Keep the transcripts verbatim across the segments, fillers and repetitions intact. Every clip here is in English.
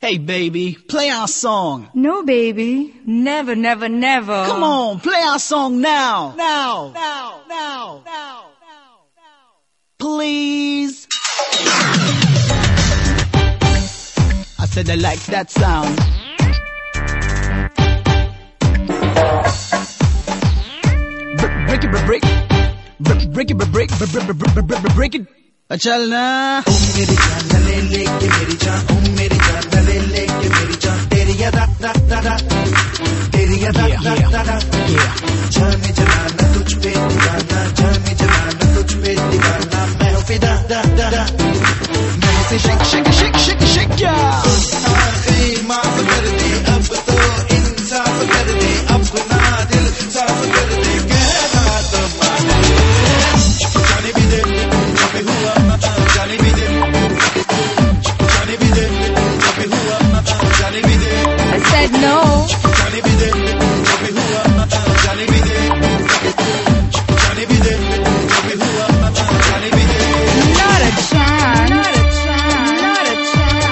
Hey baby, play our song. No baby, never, never, never. Come on, play our song now. Now, now, now, now, now, now. Please. I said I like that sound. Break it, break it, break it, break it, break it. चल ना ओ मेरी जान ले लेके मेरी जान ओ मेरी जान ले लेके मेरी जान तेरी याद दा दा दा तेरी याद दा दा दा जाने जलाना तुझ पे दीवाना जाने जलाना तुझ पे दीवाना मैं हूँ फिदा दा दा दा मैं हूँ फिदा shake shake shake shake yeah आखिरी माफ कर दे अब तो इंसाफ कर दे अपना दिल साफ कर दे कहना तो मान जाने भी दे पे हुआ जाने भी दे जाने भी दे पे हुआ जाने भी दे I said no. जाने भी दे पे हुआ जाने भी दे जाने भी दे पे हुआ जाने भी दे Not a chance. Not a chance. Not a chance.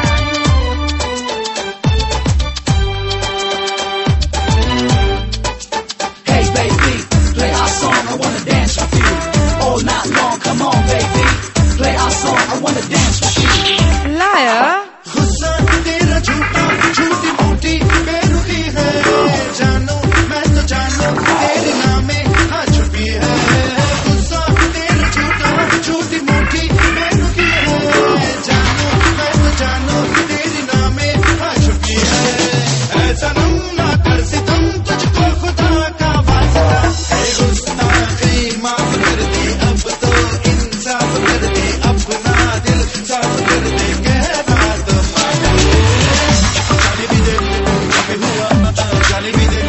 Hey baby, play our song, I wanna dance with you all night long, come on baby. Play our song, I wanna dance with you. Liar. गुस्सा तेरा झूठा झूठी मोटी बेरुखी है जानो मैं तो जानो तेरे नाम में हाँ छुपी है गुस्सा तेरा झूठा झूठी मोटी बेरुखी है जानो मैं तो जानो तेरे नाम में हाँ छुपी है ऐसा नम ना कर सितम तुझको खुदा का वास्ता है गुस्ताखी माफ कर दे अब तो इंसाफ कर दे अपना दिल साफ कर दे कहना तो मान जाने भी दे पे हुआ जाने भी दे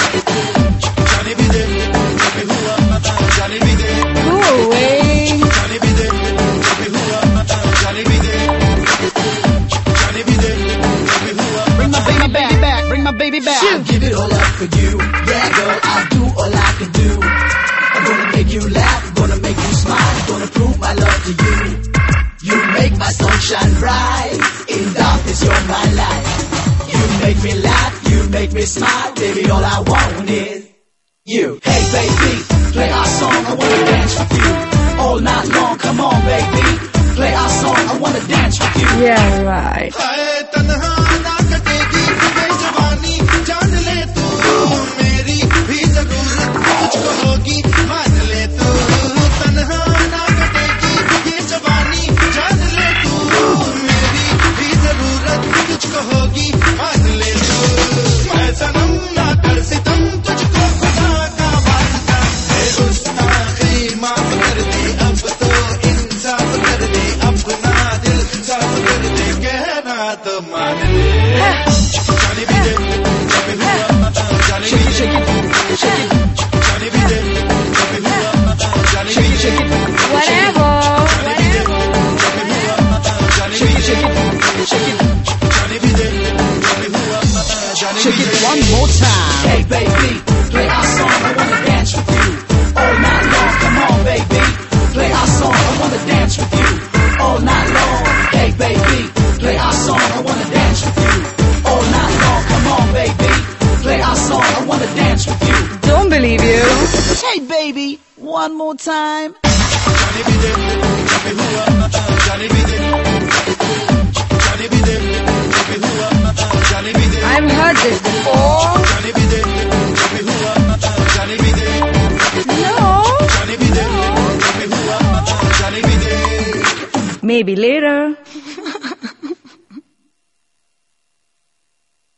जाने भी दे पे हुआ जाने भी दे Go away. जाने भी दे पे हुआ जाने भी दे जाने भी दे पे हुआ Bring my baby back, back, bring my baby back. I'll give it all up for you. Yeah, girl, I'll do all I can do. I'm gonna make you laugh, gonna make you smile, gonna prove my love to you. You make my sunshine bright. In darkness, you're my light. You make me laugh, you make me smile, baby. All I want is you. Hey, baby, play our song. I wanna dance with you all night long. Come on, baby, play our song. I wanna dance with you. Yeah, right. हाय तन्हा ना कटेगी ये जवानी जान ले तू मेरी भी जरूरत तुझको होगी मान ले तू तन्हा ना कटेगी ये जवानी जान ले तू मेरी भी जरूरत तुझको होगी मान ले तू मैं सनम ना कर सितम तुझको खुदा का वास्ता है गुस्ताखी माफ कर दे अब तो इंसाफ कर दे अपना दिल साफ कर दे कहना तो मान ले जाने भी दे पे हुआ जाने भी दे Shake it, shake it, जाने भी दे पे हुआ जाने भी दे Whatever. जाने भी दे पे हुआ जाने भी दे shake it, shake it, जाने भी दे पे हुआ जाने shake भी it they one more time. Hey baby, play our song. I wanna dance with you all night long. Come on, baby, play our song. I wanna dance with you all night long. Hey baby, play our song. I wanna dance with you all night long. Come on, baby, play our song. I wanna dance with you. Don't believe you. Hey baby, one more time. जाने भी दे पे हुआ जाने भी दे जाने भी दे पे हुआ जाने भी दे I've heard this before. जाने भी दे पे हुआ जाने भी दे No. जाने भी दे पे हुआ जाने भी दे Maybe later.